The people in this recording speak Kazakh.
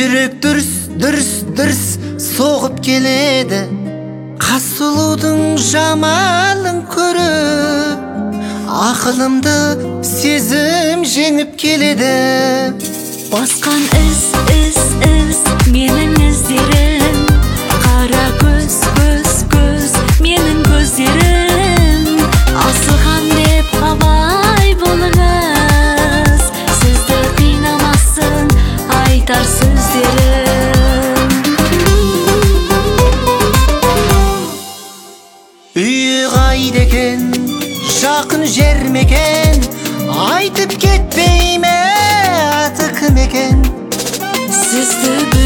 жүрек дүрс соғып келеді. Қас сұлудың жамалын көріп, ақылымды сезім жеңіп келеді. Басқан із менің іздерім, қара көз менің көздерім. Асылған деп абай болыңыз, сізді қинамасын айтар сөздерім. Үйі қайда екен, жақын жер ме екен, айтып кетпей ме аты кім екен? Сізді